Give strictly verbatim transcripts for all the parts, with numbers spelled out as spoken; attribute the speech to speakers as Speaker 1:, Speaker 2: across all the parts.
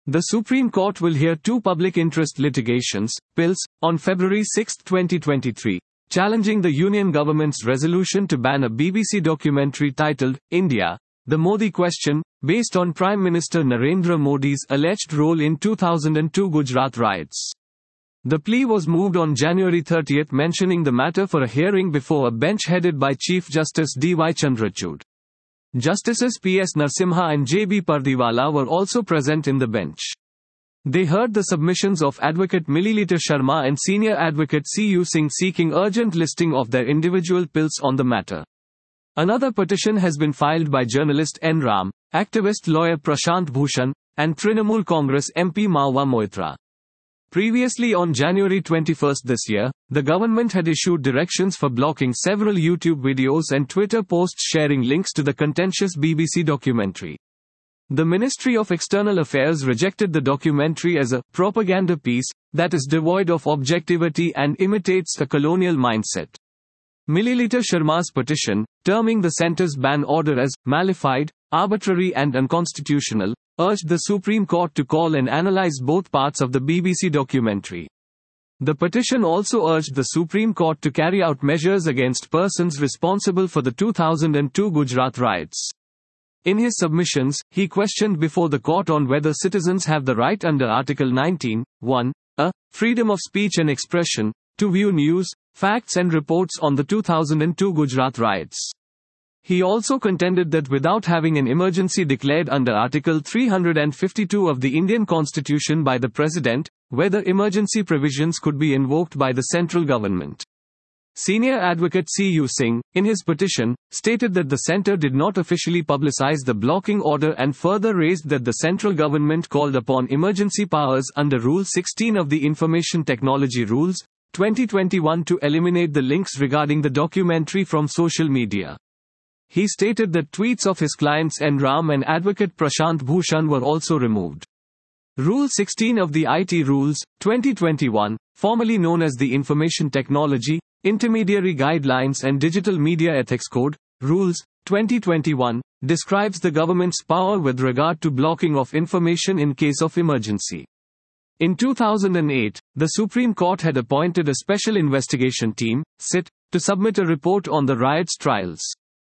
Speaker 1: The Supreme Court will hear two public interest litigations, P I Ls, on February sixth twenty twenty-three, challenging the Union government's resolution to ban a B B C documentary titled, India, The Modi Question, based on Prime Minister Narendra Modi's alleged role in two thousand two Gujarat riots. The plea was moved on January thirtieth, mentioning the matter for a hearing before a bench headed by Chief Justice D Y Chandrachud. Justices P S Narasimha and J B Pardiwala were also present in the bench. They heard the submissions of Advocate Millilita Sharma and Senior Advocate C U Singh seeking urgent listing of their individual P I Ls on the matter. Another petition has been filed by journalist N Ram, activist lawyer Prashant Bhushan, and Trinamool Congress M P Mahua Moitra. Previously on January twenty-first this year, the government had issued directions for blocking several YouTube videos and Twitter posts sharing links to the contentious B B C documentary. The Ministry of External Affairs rejected the documentary as a propaganda piece that is devoid of objectivity and imitates a colonial mindset. Millilita Sharma's petition, terming the centre's ban order as malified, arbitrary and unconstitutional, urged the Supreme Court to call and analyze both parts of the B B C documentary. The petition also urged the Supreme Court to carry out measures against persons responsible for the two thousand two Gujarat riots. In his submissions, he questioned before the court on whether citizens have the right under Article nineteen, one, a. freedom of speech and expression, to view news, facts and reports on the two thousand two Gujarat riots. He also contended that without having an emergency declared under Article three hundred fifty-two of the Indian Constitution by the President, whether emergency provisions could be invoked by the central government. Senior Advocate C U Singh, in his petition, stated that the centre did not officially publicize the blocking order and further raised that the central government called upon emergency powers under Rule sixteen of the Information Technology Rules, twenty twenty-one to eliminate the links regarding the documentary from social media. He stated that tweets of his clients N Ram and Advocate Prashant Bhushan were also removed. Rule sixteen of the I T Rules, twenty twenty-one, formerly known as the Information Technology, Intermediary Guidelines and Digital Media Ethics Code, Rules, twenty twenty-one, describes the government's power with regard to blocking of information in case of emergency. In two thousand eight, the Supreme Court had appointed a special investigation team, S I T, to submit a report on the riots trials.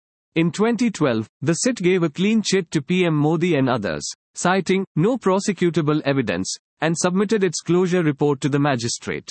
Speaker 1: In twenty twelve, the S I T gave a clean chit to P M Modi and others, citing no prosecutable evidence, and submitted its closure report to the magistrate.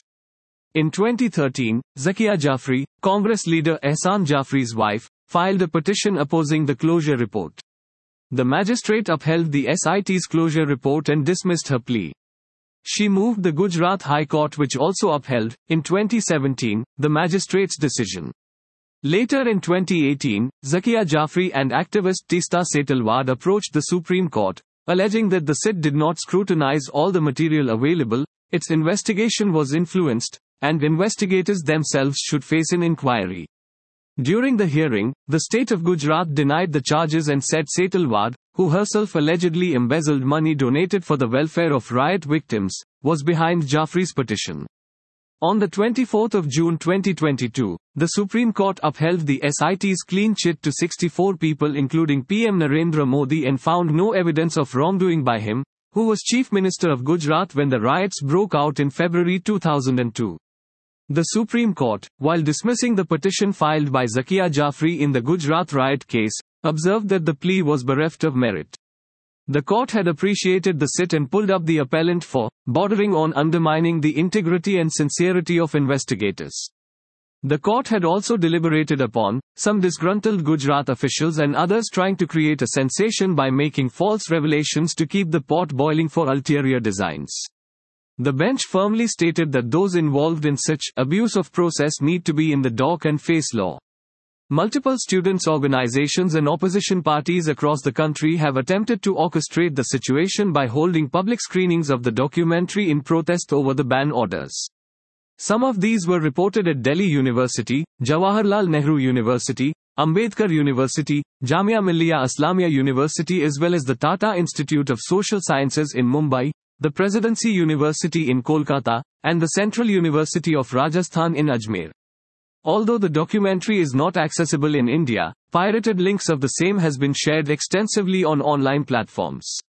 Speaker 1: In twenty thirteen, Zakia Jafri, Congress leader Ehsan Jafri's wife, filed a petition opposing the closure report. The magistrate upheld the S I T's closure report and dismissed her plea. She moved the Gujarat High Court, which also upheld, in twenty seventeen, the magistrate's decision. Later in twenty eighteen, Zakia Jafri and activist Teesta Setalwad approached the Supreme Court, alleging that the S I T did not scrutinize all the material available, its investigation was influenced, and investigators themselves should face an inquiry. During the hearing, the state of Gujarat denied the charges and said Setalwad, who herself allegedly embezzled money donated for the welfare of riot victims, was behind Jafri's petition. On the twenty-fourth of June twenty twenty-two, the Supreme Court upheld the S I T's clean chit to sixty-four people including P M Narendra Modi and found no evidence of wrongdoing by him, who was Chief Minister of Gujarat when the riots broke out in February two thousand two. The Supreme Court, while dismissing the petition filed by Zakia Jafri in the Gujarat riot case, observed that the plea was bereft of merit. The court had appreciated the S I T and pulled up the appellant for bordering on undermining the integrity and sincerity of investigators. The court had also deliberated upon some disgruntled Gujarat officials and others trying to create a sensation by making false revelations to keep the pot boiling for ulterior designs. The bench firmly stated that those involved in such abuse of process need to be in the dock and face law. Multiple students' organizations and opposition parties across the country have attempted to orchestrate the situation by holding public screenings of the documentary in protest over the ban orders. Some of these were reported at Delhi University, Jawaharlal Nehru University, Ambedkar University, Jamia Millia Islamia University as well as the Tata Institute of Social Sciences in Mumbai, the Presidency University in Kolkata, and the Central University of Rajasthan in Ajmer. Although the documentary is not accessible in India, pirated links of the same has been shared extensively on online platforms.